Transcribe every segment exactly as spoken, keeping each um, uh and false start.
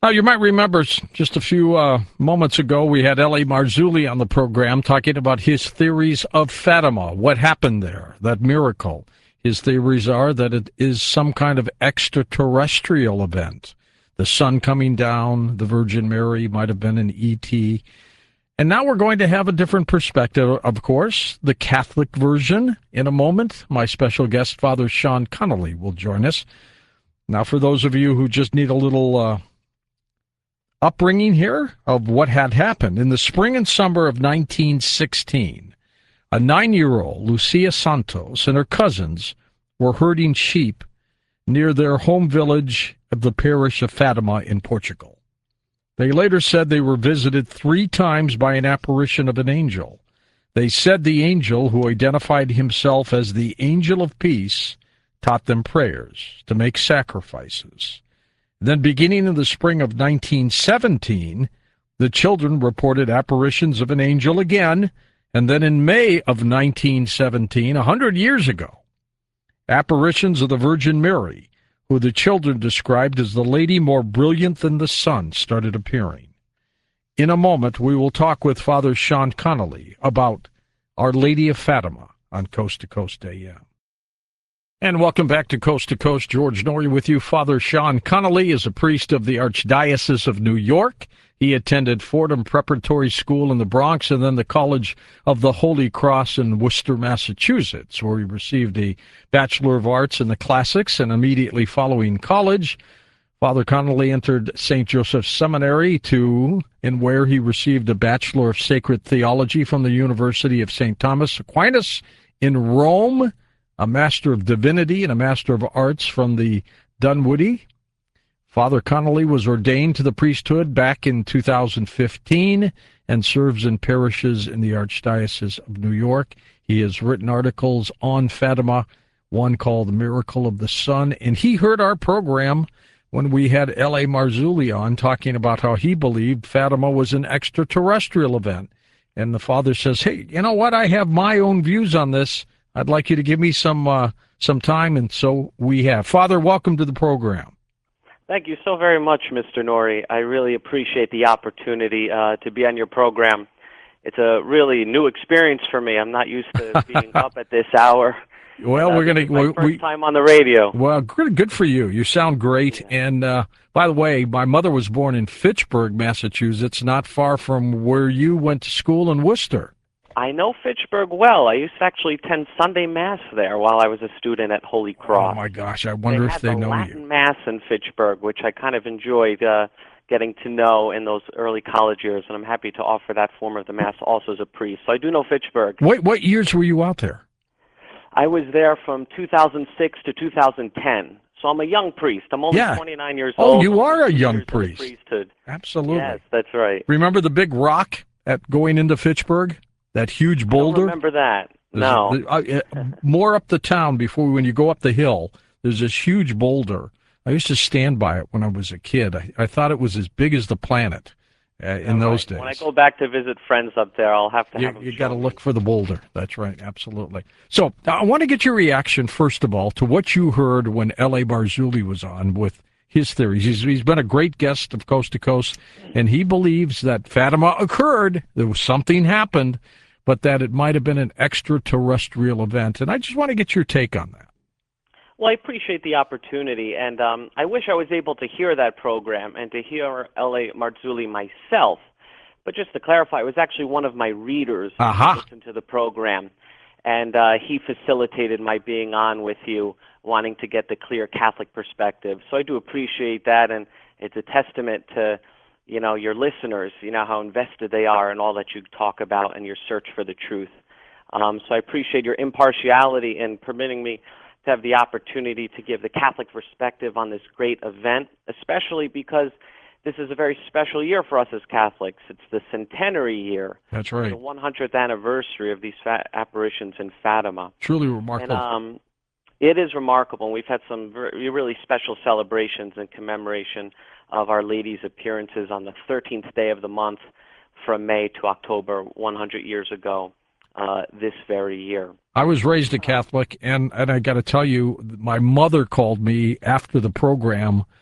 Now, you might remember just a few uh, moments ago, we had L A. Marzulli on the program talking about his theories of Fatima, what happened there, that miracle. His theories are that it is some kind of extraterrestrial event. The sun coming down, the Virgin Mary might have been an E T. And now we're going to have a different perspective, of course, the Catholic version. In a moment, my special guest, Father Sean Connolly, will join us. Now, for those of you who just need a little uh, upbringing here of what had happened, in the spring and summer of nineteen sixteen, a nine-year-old, Lucia Santos, and her cousins were herding sheep near their home village of the parish of Fatima in Portugal. They later said they were visited three times by an apparition of an angel. They said the angel, who identified himself as the Angel of Peace, taught them prayers, to make sacrifices. Then, beginning in the spring of nineteen seventeen, the children reported apparitions of an angel again, and then in May of nineteen seventeen, a hundred years ago, apparitions of the Virgin Mary, who the children described as the lady more brilliant than the sun, started appearing. In a moment, we will talk with Father Sean Connolly about Our Lady of Fatima on Coast to Coast A M. And welcome back to Coast to Coast. George Noory with you. Father Sean Connolly is a priest of the Archdiocese of New York. He attended Fordham Preparatory School in the Bronx and then the College of the Holy Cross in Worcester, Massachusetts, where he received a Bachelor of Arts in the Classics, and immediately following college, Father Connolly entered Saint Joseph's Seminary, to, in where he received a Bachelor of Sacred Theology from the University of Saint Thomas Aquinas in Rome, a Master of Divinity and a Master of Arts from the Dunwoody. Father Connolly was ordained to the priesthood back in two thousand fifteen and serves in parishes in the Archdiocese of New York. He has written articles on Fatima, one called The Miracle of the Sun, and he heard our program when we had L A. Marzulli on talking about how he believed Fatima was an extraterrestrial event. And the father says, hey, you know what? I have my own views on this. I'd like you to give me some uh, some time, and so we have. Father, welcome to the program. Thank you so very much, Mister Noory. I really appreciate the opportunity uh, to be on your program. It's a really new experience for me. I'm not used to being up at this hour. Well, uh, we're going to... my first we, time on the radio. Well, good, good for you. You sound great. Yeah. And, uh, by the way, my mother was born in Fitchburg, Massachusetts, not far from where you went to school in Worcester. I know Fitchburg well. I used to actually attend Sunday Mass there while I was a student at Holy Cross. Oh, my gosh. I wonder they if they the know Latin you. Mass in Fitchburg, which I kind of enjoyed uh, getting to know in those early college years, and I'm happy to offer that form of the Mass also as a priest. So I do know Fitchburg. Wait, what years were you out there? I was there from two thousand six to two thousand ten. So I'm a young priest. I'm only yeah. twenty-nine years oh, old. Oh, you are a young years priest. Priesthood. Absolutely. Yes, that's right. Remember the big rock at going into Fitchburg? That huge boulder? I don't remember that. There's no. A, uh, more up the town before, when you go up the hill, there's this huge boulder. I used to stand by it when I was a kid. I, I thought it was as big as the planet uh, in All those right. days. When I go back to visit friends up there, I'll have to you, have them You got to me. look for the boulder. That's right. Absolutely. So I want to get your reaction, first of all, to what you heard when L A. Marzulli was on with his theories. He's, he's been a great guest of Coast to Coast, and he believes that Fatima occurred, there was something happened, but that it might have been an extraterrestrial event. And I just want to get your take on that. Well, I appreciate the opportunity, and um, I wish I was able to hear that program and to hear L A. Marzulli myself. But just to clarify, it was actually one of my readers uh-huh. who listened to the program, and uh, he facilitated my being on with you, wanting to get the clear Catholic perspective. So I do appreciate that, and it's a testament to you know, your listeners, you know, how invested they are in all that you talk about and your search for the truth. Um, so I appreciate your impartiality in permitting me to have the opportunity to give the Catholic perspective on this great event, especially because this is a very special year for us as Catholics. It's the centenary year. That's right. The one hundredth anniversary of these fa- apparitions in Fatima. Truly remarkable. And, um, it is remarkable. We've had some very, really special celebrations in commemoration of Our Lady's appearances on the thirteenth day of the month from May to October one hundred years ago uh, this very year. I was raised a Catholic, and, and I got to tell you, my mother called me after the program,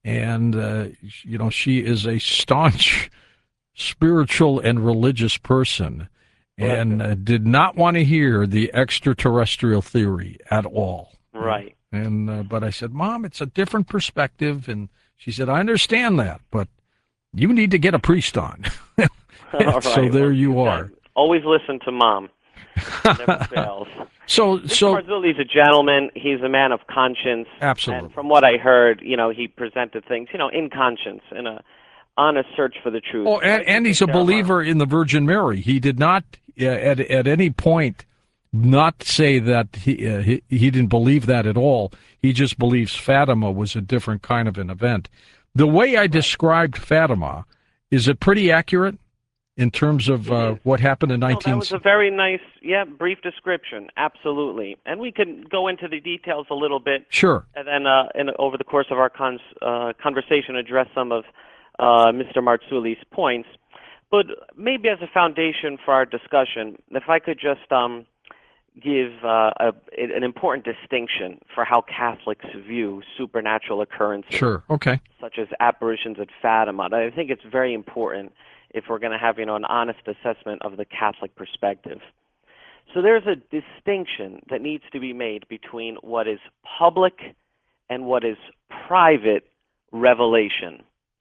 and uh, you know she is a staunch spiritual and religious person, Bless and her. uh, did not want to hear the extraterrestrial theory at all. Right. And uh, but I said, Mom, it's a different perspective, and she said, I understand that, but you need to get a priest on. All So right. there Well, you yeah, are. always listen to Mom. Never fails. So Mister so Marzulli's a gentleman. He's a man of conscience. And absolutely. from what I heard, you know, he presented things, you know, in conscience, in a honest search for the truth. Oh, But I and, do and he's think a there are, believer in the Virgin Mary. He did not uh, at at any point not say that he, uh, he he didn't believe that at all. He just believes Fatima was a different kind of an event. The way I described Fatima, is it pretty accurate in terms of It uh, is. what happened in No, nineteen? that was a very nice, yeah, brief description. Absolutely. And we can go into the details a little bit, Sure. and then uh, in, over the course of our cons, uh, conversation, address some of uh, Mister Marzulli's points. But maybe as a foundation for our discussion, if I could just um, give uh, a, an important distinction for how Catholics view supernatural occurrences, Sure. Okay. such as apparitions at Fatima. I think it's very important if we're going to have, you know, an honest assessment of the Catholic perspective. So there's a distinction that needs to be made between what is public and what is private revelation.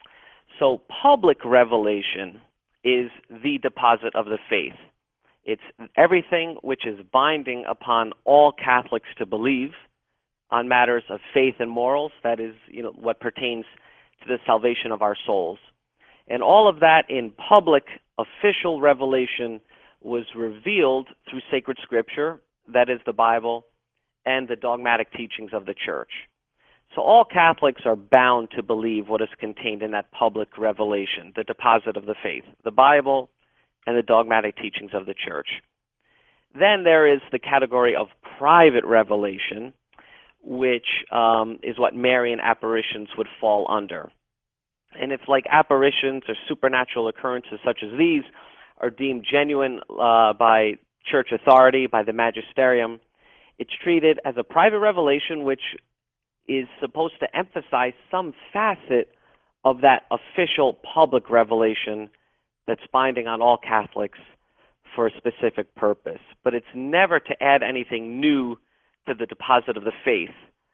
So public revelation is the deposit of the faith. It's everything which is binding upon all Catholics to believe on matters of faith and morals. That is, you know, what pertains to the salvation of our souls. And all of that in public official revelation was revealed through sacred scripture, that is the Bible, and the dogmatic teachings of the Church. So all Catholics are bound to believe what is contained in that public revelation, the deposit of the faith, the Bible, and the dogmatic teachings of the Church. Then there is the category of private revelation, which um, is what Marian apparitions would fall under. And it's like apparitions or supernatural occurrences such as these are deemed genuine uh, by church authority, by the magisterium. It's treated as a private revelation which is supposed to emphasize some facet of that official public revelation that's binding on all Catholics for a specific purpose. But it's never to add anything new to the deposit of the faith.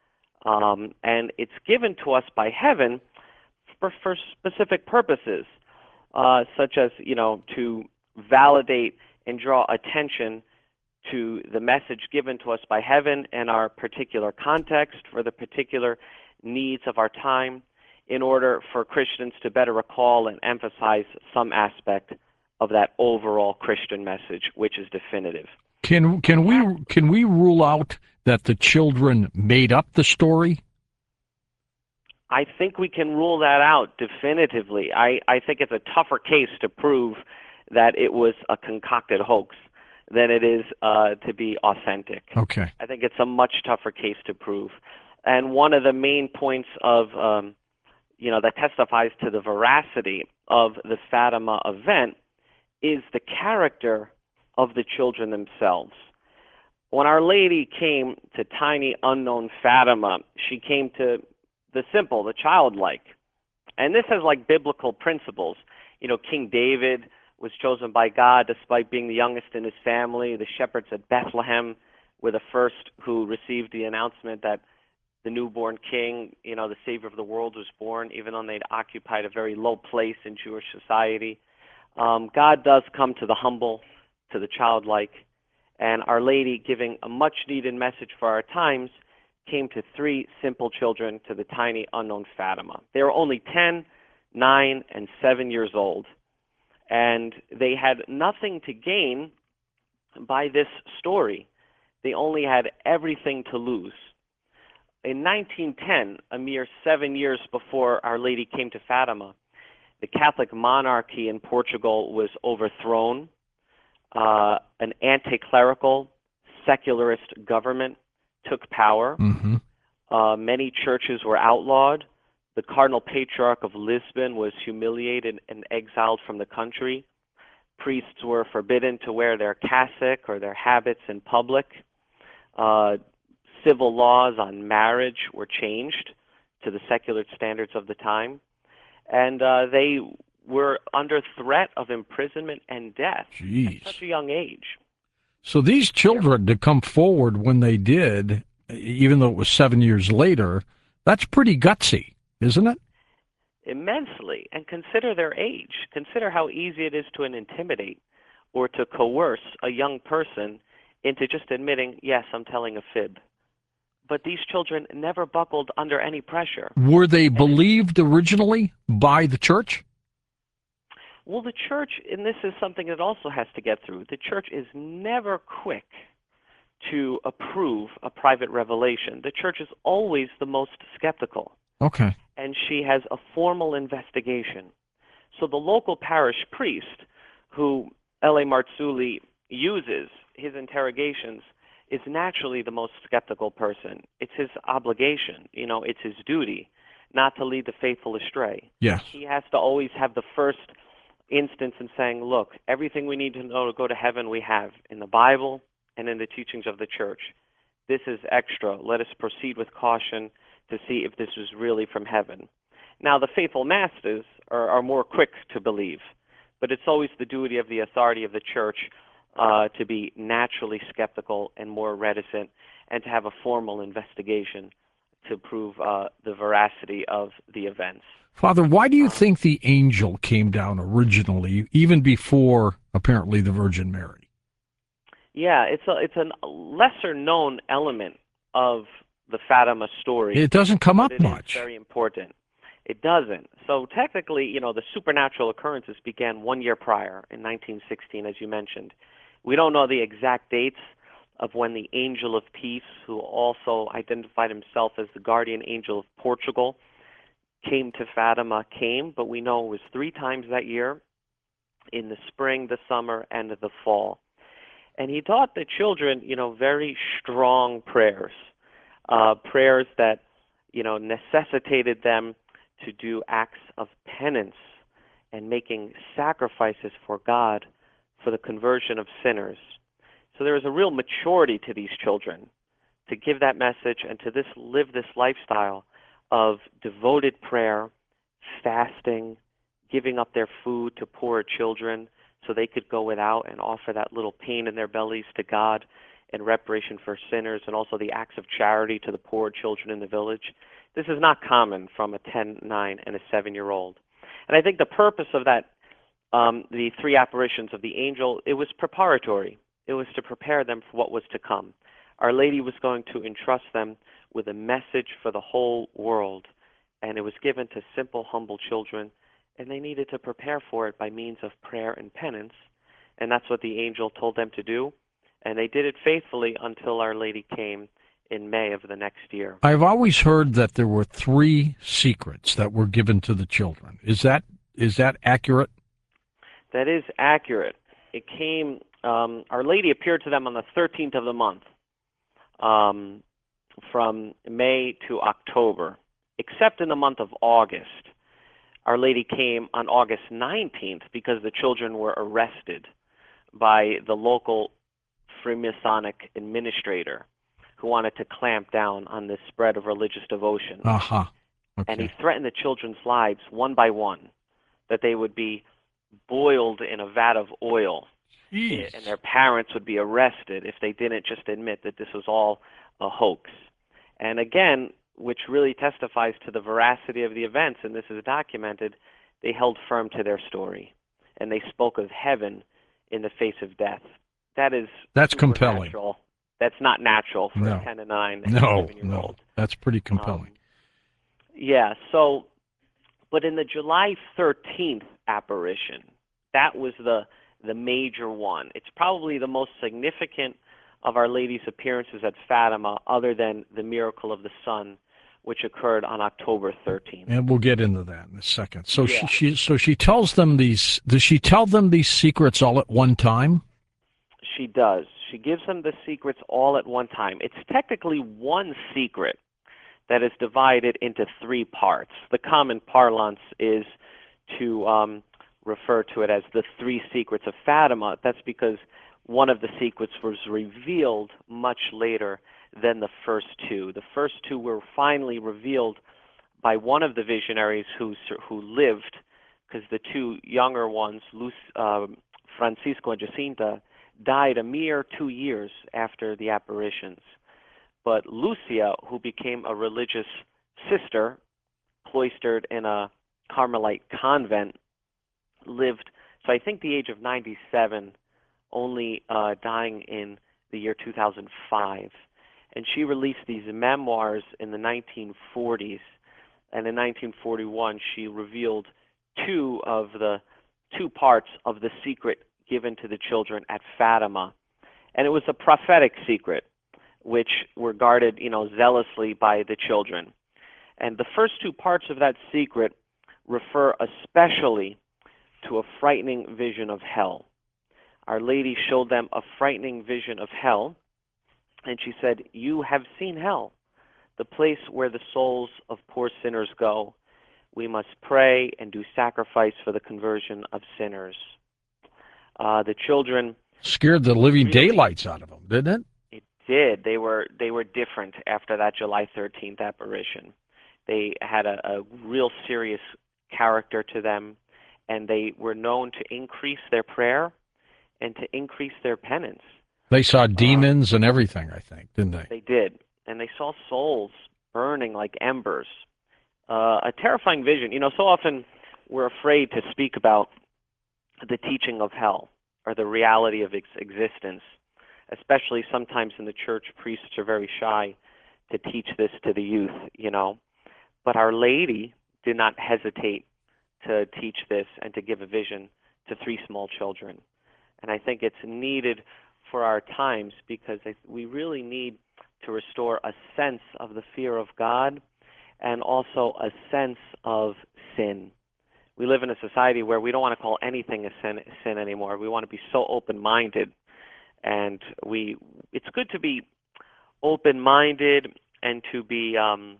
Um, and it's given to us by heaven for, for specific purposes, uh, such as, you know, to validate and draw attention to the message given to us by heaven and our particular context for the particular needs of our time, in order for Christians to better recall and emphasize some aspect of that overall Christian message, which is definitive. Can can we can we rule out that the children made up the story? I think we can rule that out definitively. I, I think it's a tougher case to prove that it was a concocted hoax than it is uh, to be authentic. Okay. I think it's a much tougher case to prove. And one of the main points of, um, you know, that testifies to the veracity of the Fatima event is the character of the children themselves. When Our Lady came to tiny unknown Fatima, she came to the simple, the childlike. And this has like biblical principles. You know, King David was chosen by God despite being the youngest in his family. The shepherds at Bethlehem were the first who received the announcement that the newborn king, you know, the Savior of the world was born, even though they'd occupied a very low place in Jewish society. Um, God does come to the humble, to the childlike, and Our Lady, giving a much-needed message for our times, came to three simple children, to the tiny unknown Fatima. They were only ten, nine, and seven years old, and they had nothing to gain by this story. They only had everything to lose. In nineteen ten, a mere seven years before Our Lady came to Fatima, the Catholic monarchy in Portugal was overthrown. Uh, an anti-clerical, secularist government took power. Mm-hmm. Uh, many churches were outlawed. The Cardinal Patriarch of Lisbon was humiliated and exiled from the country. Priests were forbidden to wear their cassock or their habits in public. Uh, civil laws on marriage were changed to the secular standards of the time. And uh, they were under threat of imprisonment and death Jeez. at such a young age. So these children to come forward when they did, even though it was seven years later, that's pretty gutsy, isn't it? Immensely. And consider their age. Consider how easy it is to intimidate or to coerce a young person into just admitting, yes, I'm telling a fib. But these children never buckled under any pressure. Were they believed originally by the church? Well, the church, and this is something that also has to get through, the church is never quick to approve a private revelation. The church is always the most skeptical. Okay. And she has a formal investigation. So the local parish priest, who L A. Marzulli uses his interrogations, is naturally the most skeptical person. It's his obligation, you know, it's his duty not to lead the faithful astray. Yes. He has to always have the first instance in saying, look, everything we need to know to go to heaven we have in the Bible and in the teachings of the church. This is extra. Let us proceed with caution to see if this is really from heaven. Now, the faithful masters are, are more quick to believe, but it's always the duty of the authority of the church uh, to be naturally skeptical and more reticent, and to have a formal investigation to prove uh, the veracity of the events. Father, why do you think the angel came down originally, even before, apparently, the Virgin Mary? Yeah, it's a it's a lesser-known element of the Fatima story. It doesn't come up but it much. It's very important. It doesn't. So technically, you know, the supernatural occurrences began one year prior, in nineteen sixteen, as you mentioned. We don't know the exact dates of when the Angel of Peace, who also identified himself as the guardian angel of Portugal, came to Fatima, came, but we know it was three times that year, in the spring, the summer, and the fall. And he taught the children, you know, very strong prayers, uh, prayers that, you know, necessitated them to do acts of penance and making sacrifices for God for the conversion of sinners. So there is a real maturity to these children to give that message and to this live this lifestyle of devoted prayer, fasting, giving up their food to poor children so they could go without and offer that little pain in their bellies to God in reparation for sinners, and also the acts of charity to the poor children in the village. This is not common from a ten, nine, and a seven-year-old. And I think the purpose of that, um, the three apparitions of the angel, it was preparatory. It was to prepare them for what was to come. Our Lady was going to entrust them with a message for the whole world, and it was given to simple, humble children, and they needed to prepare for it by means of prayer and penance, and that's what the angel told them to do, and they did it faithfully until Our Lady came in May of the next year. I've always heard that there were three secrets that were given to the children. Is that is that accurate? That is accurate. It came, um, Our Lady appeared to them on the thirteenth of the month, um, from May to October, except in the month of August. Our Lady came on August nineteenth because the children were arrested by the local Freemasonic administrator who wanted to clamp down on this spread of religious devotion. Uh-huh. Okay. And he threatened the children's lives one by one, that they would be boiled in a vat of oil, Jeez. and their parents would be arrested if they didn't just admit that this was all a hoax. And again, which really testifies to the veracity of the events, and this is documented, they held firm to their story, and they spoke of heaven in the face of death. That is That's compelling. Natural. That's not natural for No. a ten and nine and No, seven year no. old. That's pretty compelling. Um, yeah, so, but in the July thirteenth apparition, that was the the major one. It's probably the most significant of Our Lady's appearances at Fatima, other than the miracle of the sun, which occurred on October thirteenth. And we'll get into that in a second. So Yeah. she, she so she tells them these. Does she tell them these secrets all at one time? She does. She gives them the secrets all at one time. It's technically one secret that is divided into three parts. The common parlance is to um, refer to it as the three secrets of Fatima. That's because one of the secrets was revealed much later than the first two. The first two were finally revealed by one of the visionaries who who lived, because the two younger ones, Luc, uh, Francisco and Jacinta, died a mere two years after the apparitions. But Lucia, who became a religious sister, cloistered in a Carmelite convent, lived, so I think the age of ninety-seven, only uh, dying in the year two thousand five. And she released these memoirs in the nineteen forties. And in nineteen forty-one, she revealed two of the two parts of the secret given to the children at Fatima. And it was a prophetic secret, which were guarded, you know, zealously by the children. And the first two parts of that secret refer especially to a frightening vision of hell. Our Lady showed them a frightening vision of hell, and she said, "You have seen hell, the place where the souls of poor sinners go. We must pray and do sacrifice for the conversion of sinners." Uh, the children scared the living really, daylights out of them, didn't it? It did. They were they were different after that July thirteenth apparition. They had a, a real serious character to them, and they were known to increase their prayer and to increase their penance. They saw demons uh, and everything, I think, didn't they? They did. And they saw souls burning like embers. Uh, a terrifying vision. You know, so often we're afraid to speak about the teaching of hell or the reality of its existence, especially sometimes in the church. Priests are very shy to teach this to the youth, you know. But Our Lady did not hesitate to teach this and to give a vision to three small children. And I think it's needed for our times, because we really need to restore a sense of the fear of God and also a sense of sin. We live in a society where we don't want to call anything a sin, a sin anymore. We want to be so open-minded, and we it's good to be open-minded and to be um,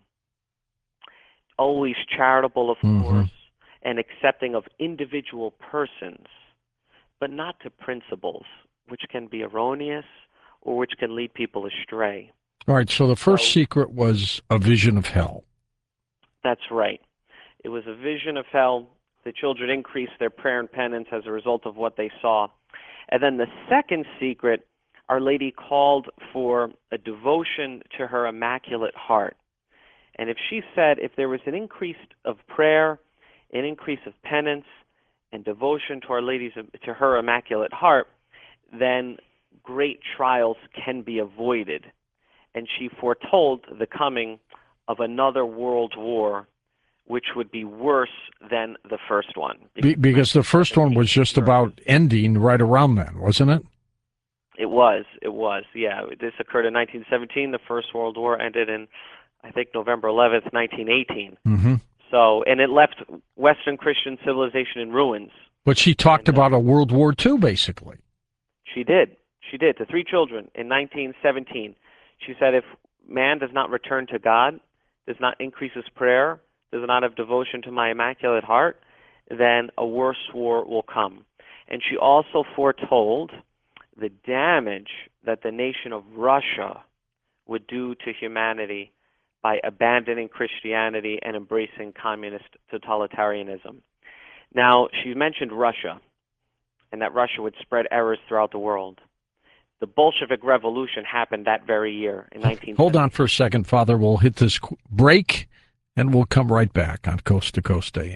always charitable, of mm-hmm. course, and accepting of individual persons, but not to principles, which can be erroneous or which can lead people astray. All right, so the first so, secret was a vision of hell. That's right. It was a vision of hell. The children increased their prayer and penance as a result of what they saw. And then the second secret, Our Lady called for a devotion to her Immaculate Heart. And if she said if there was an increase of prayer, an increase of penance, and devotion to Our Lady's, to her Immaculate Heart, then great trials can be avoided. And she foretold the coming of another world war, which would be worse than the first one. Be- because the first one was just about ending right around then, wasn't it? It was. It was, yeah. This occurred in nineteen seventeen. The First World War ended in, I think, November eleventh, nineteen eighteen. Mm-hmm. So, and it left Western Christian civilization in ruins. But she talked and, uh, about a World War Two, basically. She did. She did. To three children in nineteen seventeen. She said if man does not return to God, does not increase his prayer, does not have devotion to my Immaculate Heart, then a worse war will come. And she also foretold the damage that the nation of Russia would do to humanity by abandoning Christianity and embracing communist totalitarianism. Now, she mentioned Russia, and that Russia would spread errors throughout the world. The Bolshevik Revolution happened that very year in nineteen seventy. Hold on for a second, Father. We'll hit this break, and we'll come right back on Coast to Coast A M.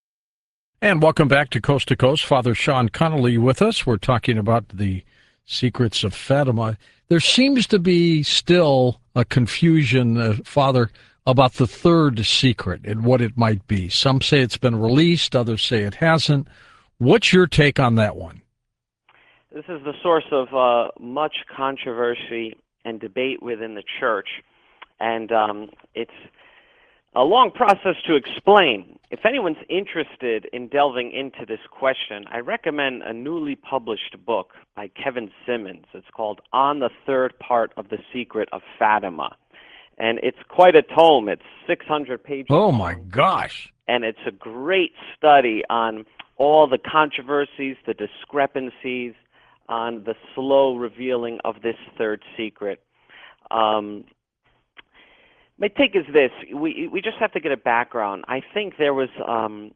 And welcome back to Coast to Coast. Father Sean Connolly with us. We're talking about the secrets of Fatima. There seems to be still a confusion, uh, Father, about the third secret and what it might be. Some say it's been released, others say it hasn't. What's your take on that one? This is the source of uh, much controversy and debate within the church, and um, it's a long process to explain. If anyone's interested in delving into this question, I recommend a newly published book by Kevin Simmons. It's called On the Third Part of the Secret of Fatima. And it's quite a tome. It's six hundred pages. Oh, my gosh. And it's a great study on all the controversies, the discrepancies, on the slow revealing of this third secret. Um, My take is this: we we just have to get a background. I think there was um,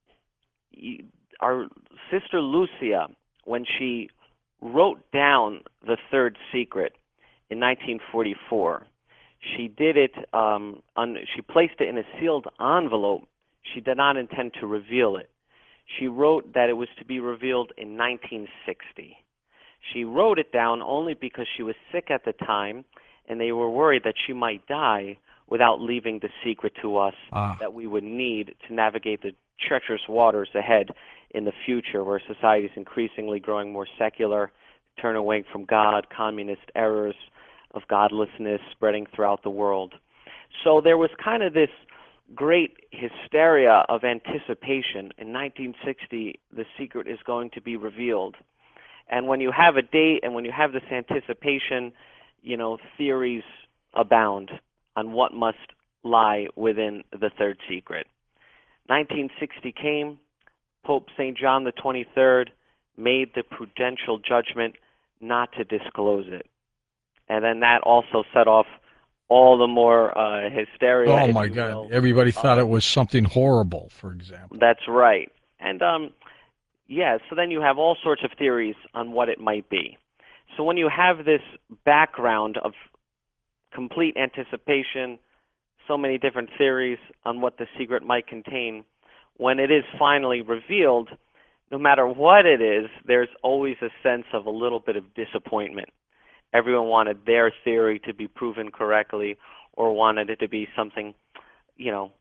our sister Lucia, when she wrote down the third secret in nineteen forty-four. She did it. Um, on, she placed it in a sealed envelope. She did not intend to reveal it. She wrote that it was to be revealed in nineteen sixty. She wrote it down only because she was sick at the time, and they were worried that she might die without leaving the secret to us Ah. that we would need to navigate the treacherous waters ahead in the future, where society is increasingly growing more secular, turn away from God, communist errors of godlessness spreading throughout the world. So there was kind of this great hysteria of anticipation. In nineteen sixty, the secret is going to be revealed. And when you have a date and when you have this anticipation, you know, theories abound on what must lie within the third secret. nineteen sixty came, Pope Saint John the twenty-third made the prudential judgment not to disclose it. And then that also set off all the more uh, hysteria. Oh, if my you God. will. Everybody thought Uh, it was something horrible, for example. That's right. And, um, yeah, so then you have all sorts of theories on what it might be. So when you have this background of complete anticipation, so many different theories on what the secret might contain, when it is finally revealed, no matter what it is, there's always a sense of a little bit of disappointment. Everyone wanted their theory to be proven correctly, or wanted it to be something, you know,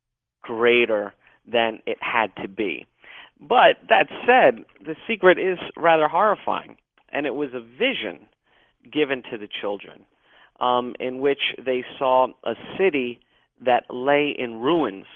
greater than it had to be. But that said, the secret is rather horrifying, and it was a vision given to the children um, in which they saw a city that lay in ruins,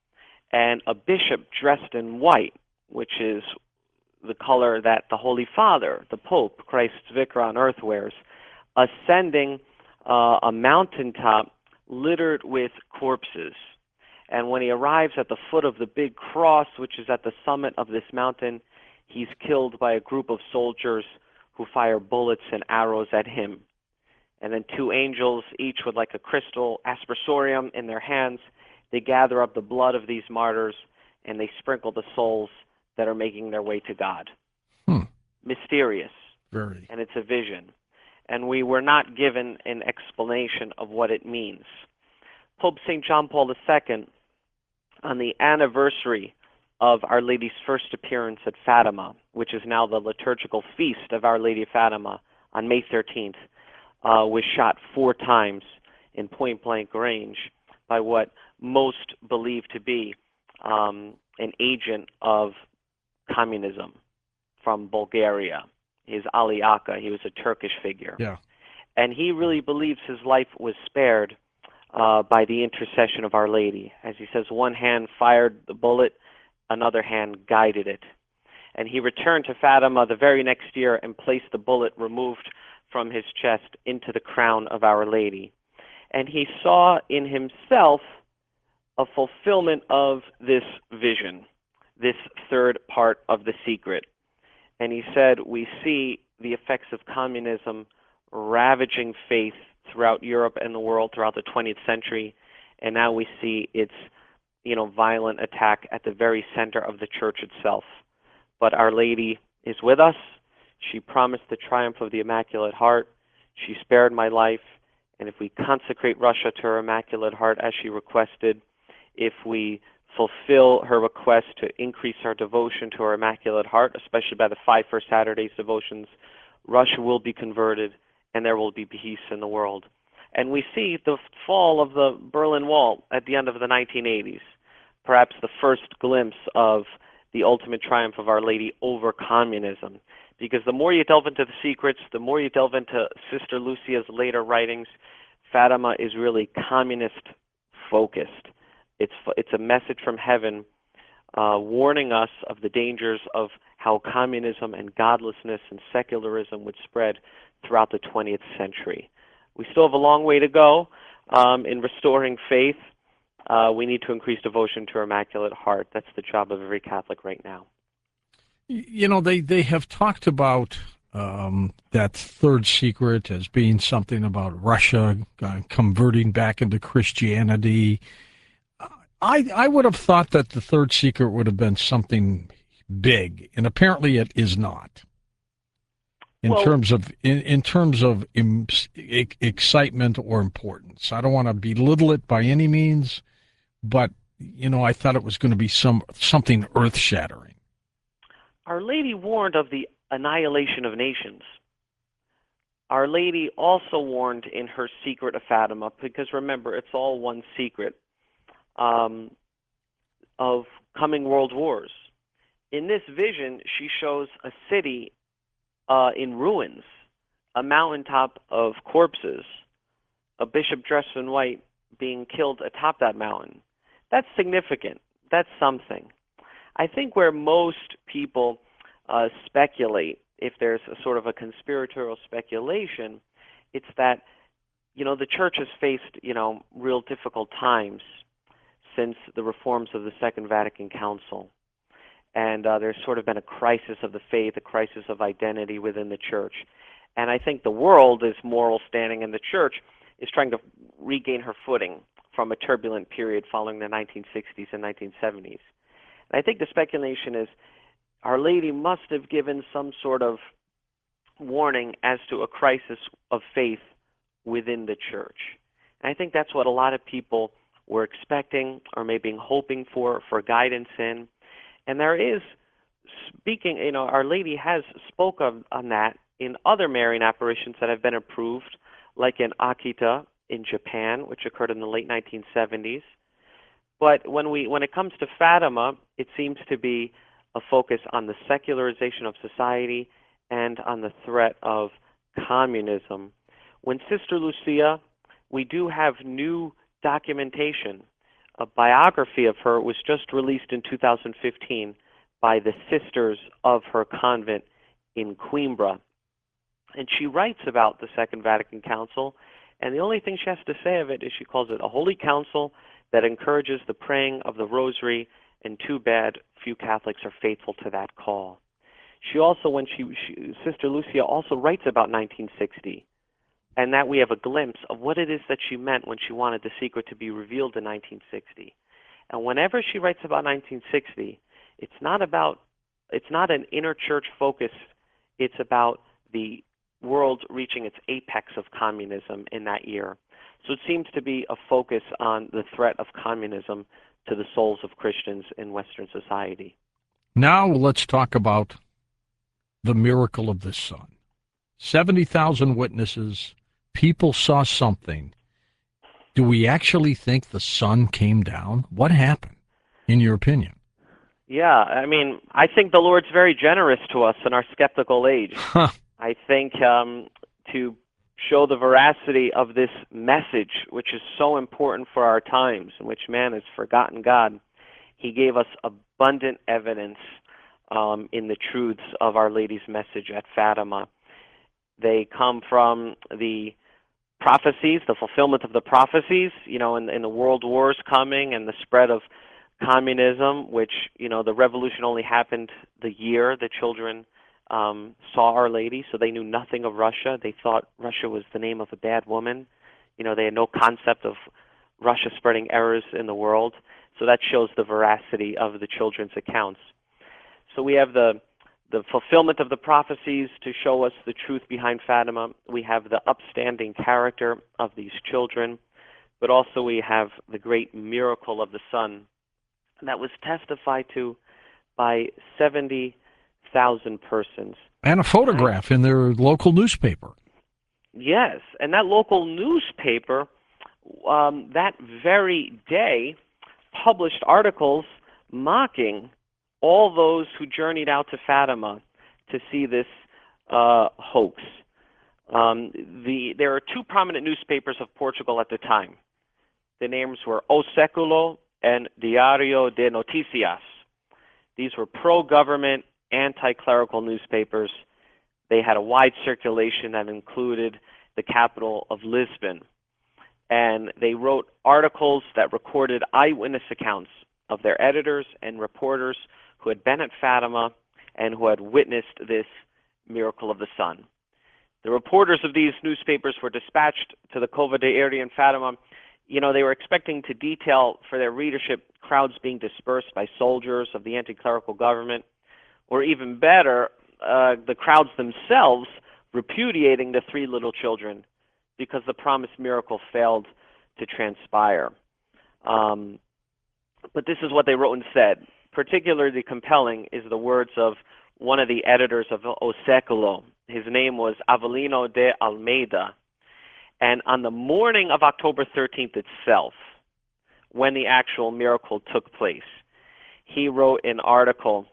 and a bishop dressed in white, which is the color that the Holy Father, the Pope, Christ's vicar on earth wears, ascending uh, a mountaintop littered with corpses. And when he arrives at the foot of the big cross, which is at the summit of this mountain, he's killed by a group of soldiers who fire bullets and arrows at him. And then two angels, each with like a crystal aspersorium in their hands, they gather up the blood of these martyrs and they sprinkle the souls that are making their way to God. Hmm. Mysterious. Very. And it's a vision. And we were not given an explanation of what it means. Pope Saint John Paul the Second, on the anniversary of Our Lady's first appearance at Fatima, which is now the liturgical feast of Our Lady of Fatima, on May thirteenth, uh, was shot four times in point-blank range by what most believe to be um, an agent of communism from Bulgaria. His Ali Aka, he was a Turkish figure. Yeah. And he really believes his life was spared uh, by the intercession of Our Lady. As he says, one hand fired the bullet, another hand guided it. And he returned to Fatima the very next year and placed the bullet removed from his chest into the crown of Our Lady. And he saw in himself a fulfillment of this vision, this third part of the secret. And he said, we see the effects of communism ravaging faith throughout Europe and the world throughout the twentieth century, and now we see its, you know, violent attack at the very center of the church itself. But Our Lady is with us. She promised the triumph of the Immaculate Heart. She spared my life, and if we consecrate Russia to her Immaculate Heart as she requested, if we fulfill her request to increase our devotion to her Immaculate Heart, especially by the five First Saturdays devotions, Russia will be converted and there will be peace in the world. And we see the fall of the Berlin Wall at the end of the nineteen eighties, perhaps the first glimpse of the ultimate triumph of Our Lady over communism. Because the more you delve into the secrets, the more you delve into Sister Lucia's later writings, Fatima is really communist-focused. It's it's a message from heaven uh, warning us of the dangers of how communism and godlessness and secularism would spread throughout the twentieth century. We still have a long way to go um, in restoring faith. Uh, we need to increase devotion to her Immaculate Heart. That's the job of every Catholic right now. You know, they, they have talked about um, that third secret as being something about Russia uh, converting back into Christianity. I I would have thought that the third secret would have been something big, and apparently it is not. In Well, terms of in, in terms of im, excitement or importance, I don't want to belittle it by any means, but you know, I thought it was going to be some something earth shattering. Our Lady warned of the annihilation of nations. Our Lady also warned in her Secret of Fatima, because remember, it's all one secret, um, of coming world wars. In this vision, she shows a city uh, in ruins, a mountaintop of corpses, a bishop dressed in white being killed atop that mountain. That's significant. That's something. I think where most people uh, speculate, if there's a sort of a conspiratorial speculation, it's that, you know, the church has faced, you know, real difficult times since the reforms of the Second Vatican Council. And uh, there's sort of been a crisis of the faith, a crisis of identity within the church. And I think the world's moral standing in the church is trying to regain her footing from a turbulent period following the nineteen sixties and nineteen seventies. And I think the speculation is Our Lady must have given some sort of warning as to a crisis of faith within the church. And I think that's what a lot of people were expecting or maybe hoping for, for guidance in. And there is, speaking, you know, Our Lady has spoke of, on that in other Marian apparitions that have been approved, like in Akita in Japan, which occurred in the late nineteen seventies. But when we when it comes to Fatima, it seems to be a focus on the secularization of society and on the threat of communism. When Sister Lucia, we do have new documentation. A biography of her was just released in two thousand fifteen by the Sisters of her convent in Coimbra. And she writes about the Second Vatican Council, and the only thing she has to say of it is she calls it a holy council that encourages the praying of the rosary, and too bad few Catholics are faithful to that call. She also, when she, she Sister Lucia also writes about nineteen sixty, and that we have a glimpse of what it is that she meant when she wanted the secret to be revealed in nineteen sixty. And whenever she writes about nineteen sixty, it's not about, it's not an inner church focus, it's about the world reaching its apex of communism in that year. So it seems to be a focus on the threat of communism to the souls of Christians in Western society. Now let's talk about the miracle of the sun. seventy thousand witnesses, people saw something. Do we actually think the sun came down? What happened, in your opinion? Yeah, I mean, I think the Lord's very generous to us in our skeptical age. Huh. I think um, to show the veracity of this message, which is so important for our times, in which man has forgotten God, he gave us abundant evidence um, in the truths of Our Lady's message at Fatima. They come from the prophecies, the fulfillment of the prophecies, you know, in, in the world wars coming and the spread of communism, which, you know, the revolution only happened the year the children um, saw Our Lady, so they knew nothing of Russia. They thought Russia was the name of a bad woman. You know, they had no concept of Russia spreading errors in the world. So that shows the veracity of the children's accounts. So we have the the fulfillment of the prophecies to show us the truth behind Fatima. We have the upstanding character of these children, but also we have the great miracle of the sun that was testified to by seventy thousand persons. And a photograph in their local newspaper. Yes, and that local newspaper um, that very day published articles mocking all those who journeyed out to Fatima to see this uh, hoax. Um, the, there are two prominent newspapers of Portugal at the time. The names were O Século and Diário de Noticias. These were pro-government, anti-clerical newspapers. They had a wide circulation that included the capital of Lisbon. And they wrote articles that recorded eyewitness accounts of their editors and reporters who had been at Fatima and who had witnessed this miracle of the sun. The reporters of these newspapers were dispatched to the Cova de Iria in Fatima. You know, they were expecting to detail for their readership crowds being dispersed by soldiers of the anti-clerical government, or even better, uh, the crowds themselves repudiating the three little children because the promised miracle failed to transpire. Um, but this is what they wrote instead. Particularly compelling is the words of one of the editors of O Século. His name was Avelino de Almeida. And on the morning of October thirteenth itself, when the actual miracle took place, he wrote an article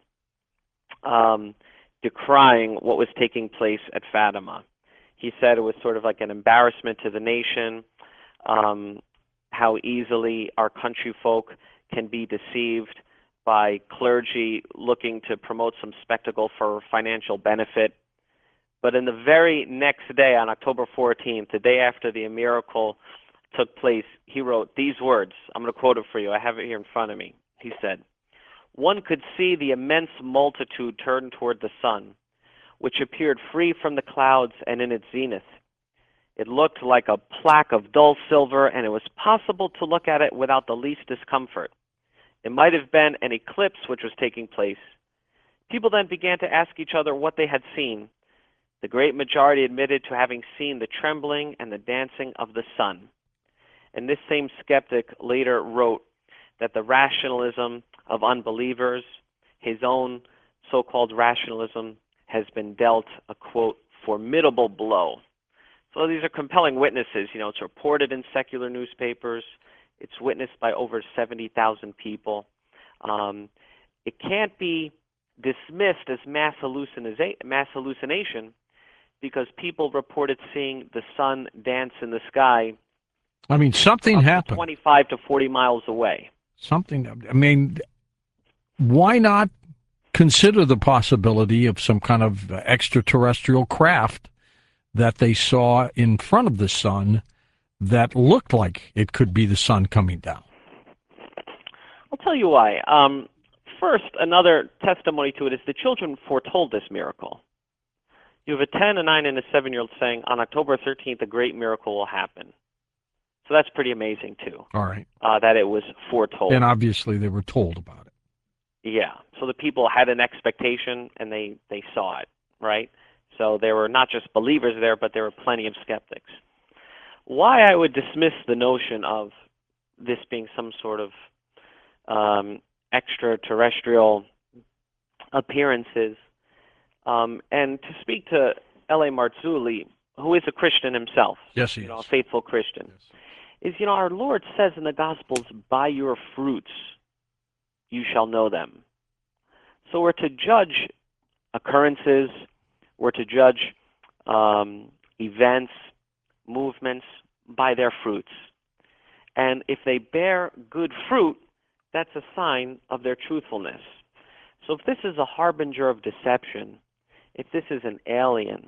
um, decrying what was taking place at Fatima. He said it was sort of like an embarrassment to the nation, um, how easily our country folk can be deceived by clergy looking to promote some spectacle for financial benefit. But in the very next day, on October fourteenth, the day after the miracle took place, he wrote these words. I'm going to quote it for you. I have it here in front of me. He said, "One could see the immense multitude turn toward the sun, which appeared free from the clouds and in its zenith. It looked like a plaque of dull silver, and it was possible to look at it without the least discomfort. It might have been an eclipse which was taking place. People then began to ask each other what they had seen. The great majority admitted to having seen the trembling and the dancing of the sun." And this same skeptic later wrote that the rationalism of unbelievers, his own so-called rationalism, has been dealt a, quote, formidable blow. So these are compelling witnesses. You know, it's reported in secular newspapers. It's witnessed by over seventy thousand people. Um, it can't be dismissed as mass, hallucina- mass hallucination because people reported seeing the sun dance in the sky. I mean, something up to happened. twenty-five to forty miles away. Something, I mean, why not consider the possibility of some kind of extraterrestrial craft that they saw in front of the sun that looked like it could be the sun coming down? I'll tell you why. Um, first, another testimony to it is the children foretold this miracle. You have a ten, a nine, and a seven-year-old saying, on October thirteenth, a great miracle will happen. So that's pretty amazing, too. All right. Uh, that it was foretold. And obviously they were told about it. Yeah. So the people had an expectation, and they, they saw it, right? So there were not just believers there, but there were plenty of skeptics. Why I would dismiss the notion of this being some sort of um, extraterrestrial appearances, um, and to speak to L A. Marzulli, who is a Christian himself, yes, he you know, is. a faithful Christian, Yes. is, you know, our Lord says in the Gospels, by your fruits you shall know them. So we're to judge occurrences, we're to judge um, events, movements by their fruits. And if they bear good fruit, that's a sign of their truthfulness. So if this is a harbinger of deception, if this is an alien,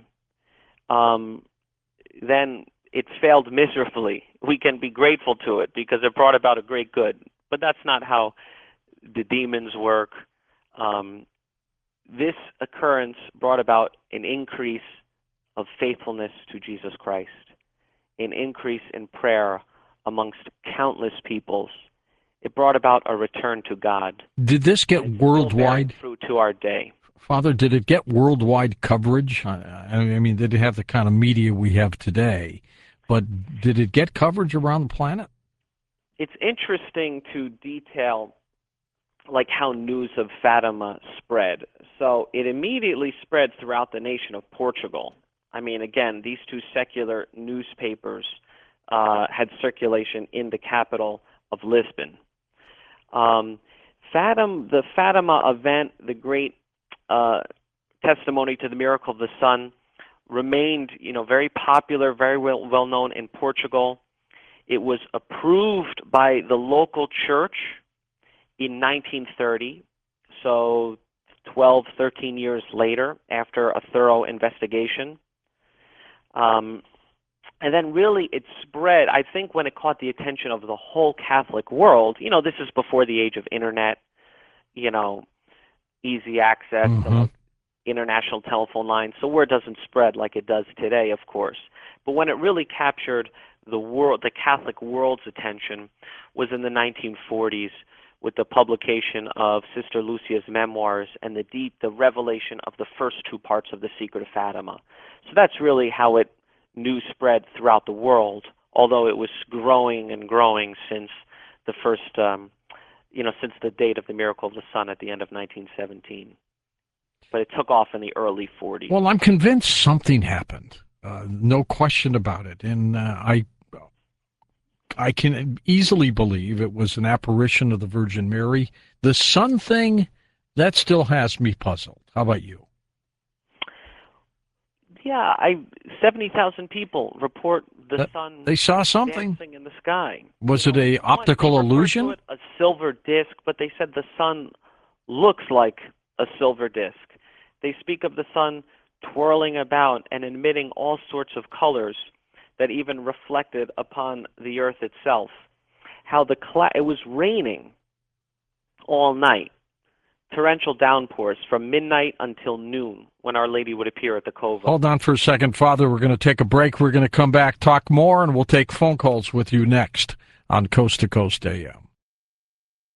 um, then it failed miserably. We can be grateful to it because it brought about a great good. But that's not how the demons work. Um, this occurrence brought about an increase of faithfulness to Jesus Christ, an increase in prayer amongst countless peoples. It brought about a return to God. Did this get And it's still worldwide? bearing fruit to our day. Father, did it get worldwide coverage? I, I mean, did it have the kind of media we have today? But did it get coverage around the planet? It's interesting to detail like how news of Fatima spread. So it immediately spread throughout the nation of Portugal. I mean, again, these two secular newspapers uh, had circulation in the capital of Lisbon. Um, Fatima, the Fatima event, the great uh, testimony to the miracle of the sun, remained, you know, very popular, very well, well known in Portugal. It was approved by the local church in nineteen thirty, so twelve, thirteen years later, after a thorough investigation. Um, and then really it spread, I think when it caught the attention of the whole Catholic world, you know, this is before the age of internet, you know, easy access Mm-hmm. to like international telephone lines, so word doesn't spread like it does today, of course. But when it really captured the world, the Catholic world's attention, was in the nineteen forties with the publication of Sister Lucia's memoirs and the deep, the revelation of the first two parts of The Secret of Fatima. So that's really how it news spread throughout the world, although it was growing and growing since the first, um, you know, since the date of the Miracle of the Sun at the end of nineteen seventeen. But it took off in the early forties. Well, I'm convinced something happened. Uh, no question about it. And uh, I I can easily believe it was an apparition of the Virgin Mary. The sun thing, that still has me puzzled. How about you? Yeah, I seventy thousand people report the that, sun they saw something dancing in the sky. Was you it know, a optical they illusion? To it a silver disc, but they said the sun looks like a silver disc. They speak of the sun twirling about and emitting all sorts of colors that even reflected upon the earth itself. How the cla- it was raining all night, torrential downpours from midnight until noon when Our Lady would appear at the cove. Hold on for a second, Father. We're going to take a break. We're going to come back, talk more, and we'll take phone calls with you next on Coast to Coast A M.